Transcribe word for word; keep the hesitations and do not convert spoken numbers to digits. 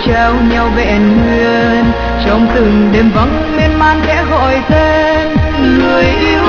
trao nhau vẹn nguyên, trong từng đêm vắng miên man khẽ gọi tên người yêu